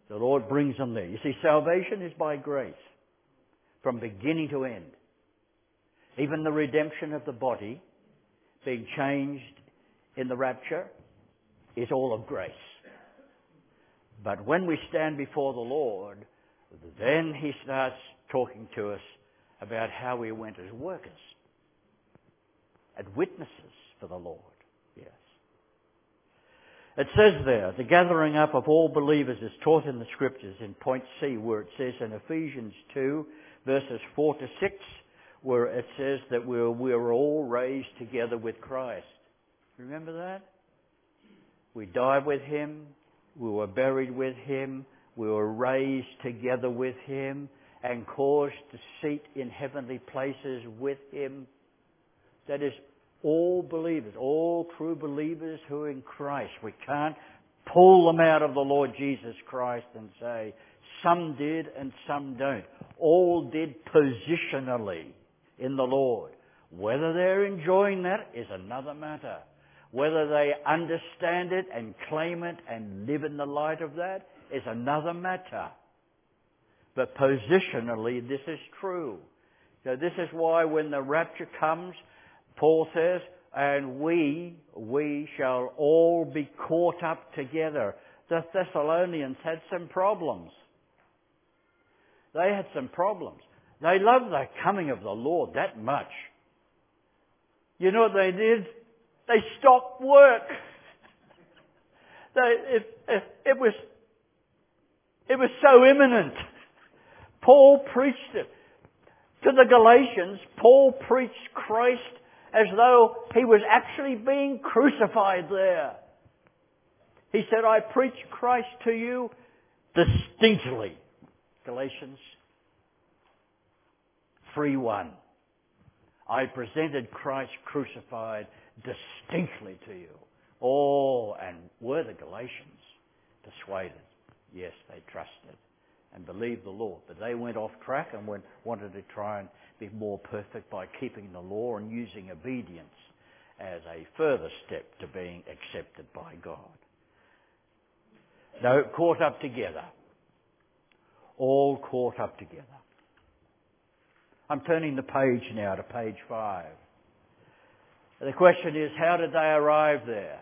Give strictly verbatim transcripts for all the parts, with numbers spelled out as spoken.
The Lord brings them there. You see, salvation is by grace, from beginning to end. Even the redemption of the body, being changed in the rapture, is all of grace. But when we stand before the Lord, then He starts talking to us about how we went as workers and witnesses for the Lord. Yes. It says there, the gathering up of all believers is taught in the Scriptures in point C, where it says in Ephesians two, verses four to six, where it says that we're, we're all raised together with Christ. Remember that? We died with Him, we were buried with Him, we were raised together with Him, and caused to seat in heavenly places with Him. That is, all believers, all true believers who are in Christ. We can't pull them out of the Lord Jesus Christ and say, some did and some don't. All did positionally in the Lord. Whether they're enjoying that is another matter. Whether they understand it and claim it and live in the light of that is another matter. But positionally, this is true. So this is why when the rapture comes, Paul says, and we, we shall all be caught up together. The Thessalonians had some problems. They had some problems. They loved the coming of the Lord that much. You know what they did? They stopped work. They, it, it, it was, it was so imminent. Paul preached it. To the Galatians, Paul preached Christ as though He was actually being crucified there. He said, I preach Christ to you distinctly. Galatians three one. I presented Christ crucified distinctly to you. Oh, and were the Galatians persuaded? Yes, they trusted and believed the Lord. But they went off track and went, wanted to try and be more perfect by keeping the law and using obedience as a further step to being accepted by God. No, caught up together. All caught up together. I'm turning the page now to page five. The question is, how did they arrive there?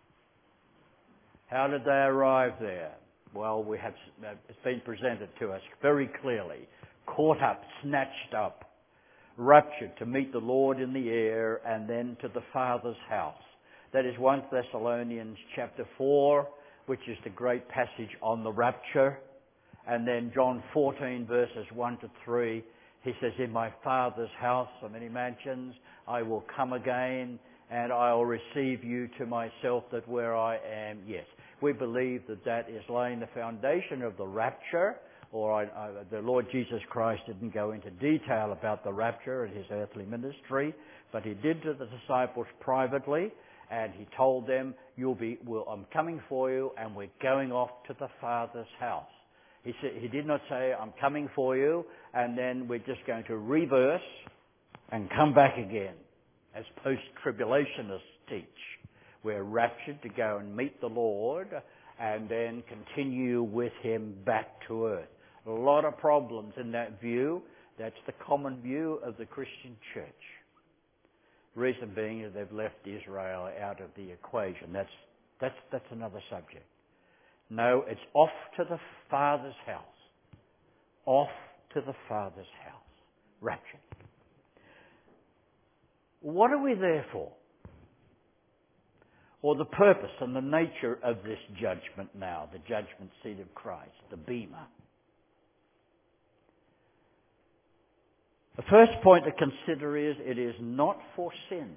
How did they arrive there? Well, we have, it's been presented to us very clearly. Caught up, snatched up, raptured to meet the Lord in the air, and then to the Father's house. That is First Thessalonians chapter four, which is the great passage on the rapture. And then John fourteen verses one to three, He says, in my Father's house are many mansions, I will come again and I will receive you to myself, that where I am, yes. We believe that that is laying the foundation of the rapture, or I, I, the Lord Jesus Christ didn't go into detail about the rapture and His earthly ministry, but He did to the disciples privately, and He told them, "You'll be, well, I'm coming for you, and we're going off to the Father's house." He said, He did not say, "I'm coming for you, and then we're just going to reverse and come back again," as post-tribulationists teach. We're raptured to go and meet the Lord and then continue with Him back to earth. A lot of problems in that view. That's the common view of the Christian church. Reason being is they've left Israel out of the equation. That's, that's, that's another subject. No, it's off to the Father's house. Off to the Father's house. Rapture. What are we there for? Or the purpose and the nature of this judgment now, the judgment seat of Christ, the bema. The first point to consider is it is not for sin.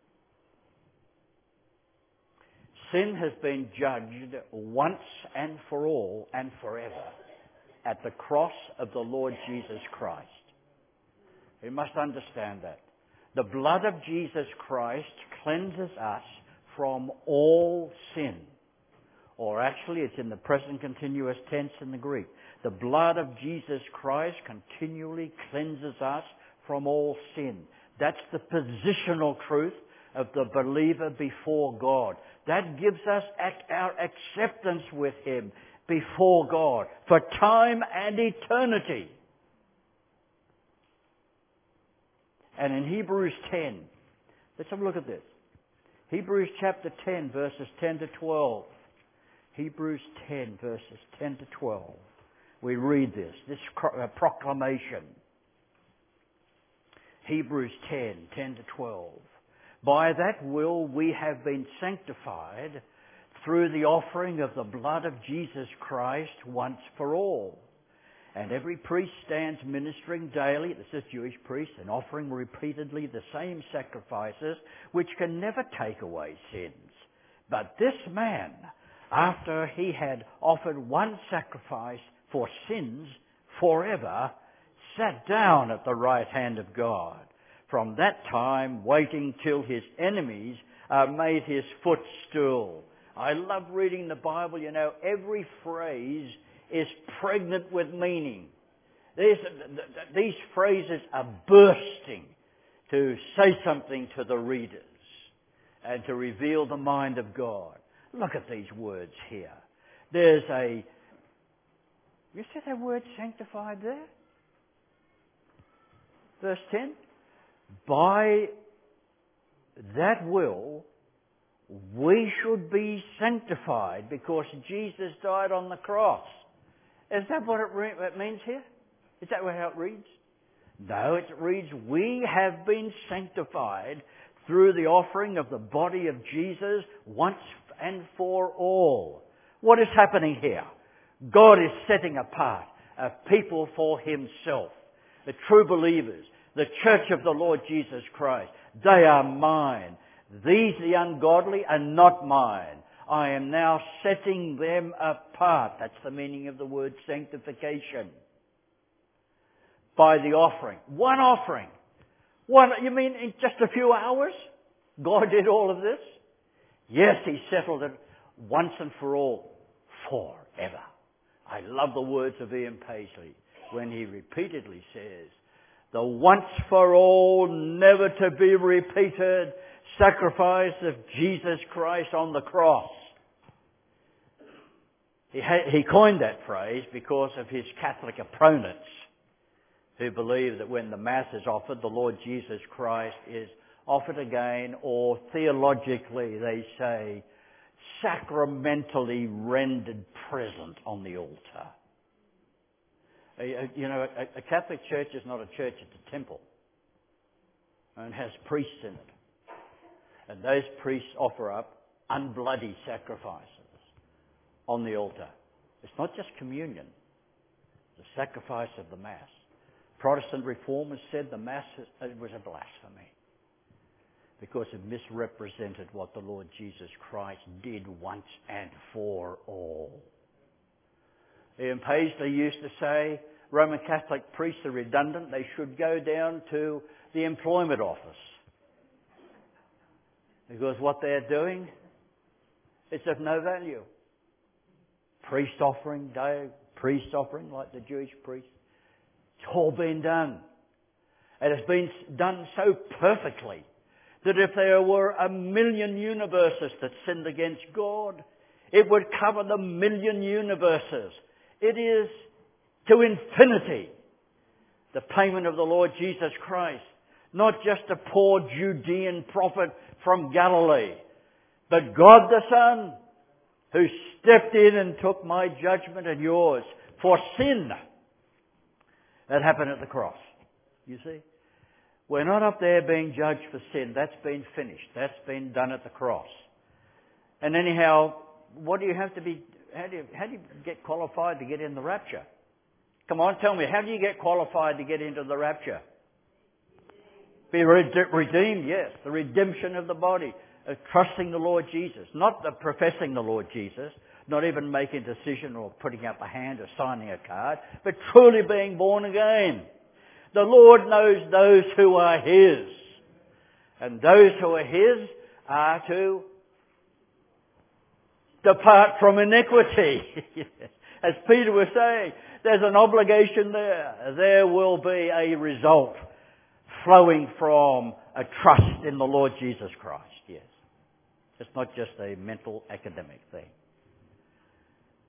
Sin has been judged once and for all and forever at the cross of the Lord Jesus Christ. We must understand that. The blood of Jesus Christ cleanses us from all sin. Or actually, it's in the present continuous tense in the Greek. The blood of Jesus Christ continually cleanses us from all sin. That's the positional truth of the believer before God. That gives us our acceptance with Him, before God for time and eternity. And in Hebrews ten, let's have a look at this. Hebrews chapter ten, verses ten to twelve. Hebrews ten, verses ten to twelve. We read this, this proclamation. Hebrews ten, ten to twelve. By that will we have been sanctified through the offering of the blood of Jesus Christ once for all. And every priest stands ministering daily, this is Jewish priests, and offering repeatedly the same sacrifices which can never take away sins. But this man, after he had offered one sacrifice for sins forever, sat down at the right hand of God. From that time, waiting till his enemies are made his footstool. I love reading the Bible. You know, every phrase is pregnant with meaning. These, these phrases are bursting to say something to the readers and to reveal the mind of God. Look at these words here. There's a... You see that word sanctified there? Verse ten. By that will, we should be sanctified because Jesus died on the cross. Is that what it, re- it means here? Is that how it reads? No, it reads, we have been sanctified through the offering of the body of Jesus once and for all. What is happening here? God is setting apart a people for himself. The true believers, the church of the Lord Jesus Christ, they are mine. These, the ungodly, are not mine. I am now setting them apart. That's the meaning of the word sanctification. By the offering. One offering. One, you mean in just a few hours? God did all of this? Yes, he settled it once and for all. Forever. I love the words of Ian Paisley when he repeatedly says, the once for all, never to be repeated sacrifice of Jesus Christ on the cross. He, ha- he coined that phrase because of his Catholic opponents who believe that when the Mass is offered, the Lord Jesus Christ is offered again, or theologically they say, sacramentally rendered present on the altar. You know, a, a Catholic church is not a church, it's a temple. And has priests in it. And those priests offer up unbloody sacrifices on the altar. It's not just communion, the sacrifice of the Mass. Protestant reformers said the Mass was a blasphemy because it misrepresented what the Lord Jesus Christ did once and for all. Ian Paisley used to say Roman Catholic priests are redundant. They should go down to the employment office. Because what they're doing is of no value. Priest offering, day, priest offering like the Jewish priests. It's all been done. And it's been done so perfectly that if there were a million universes that sinned against God, it would cover the million universes. It is to infinity the payment of the Lord Jesus Christ. Not just a poor Judean prophet from Galilee, but God the Son who stepped in and took my judgment and yours for sin. That happened at the cross. You see? We're not up there being judged for sin. That's been finished. That's been done at the cross. And anyhow, what do you have to be... How do you, how do you get qualified to get in the rapture? Come on, tell me, how do you get qualified to get into the rapture? Be redeemed, yes. The redemption of the body. Of trusting the Lord Jesus. Not the professing the Lord Jesus. Not even making a decision or putting up a hand or signing a card. But truly being born again. The Lord knows those who are His. And those who are His are to depart from iniquity. As Peter was saying, there's an obligation there. There will be a result flowing from a trust in the Lord Jesus Christ. Yes. It's not just a mental academic thing.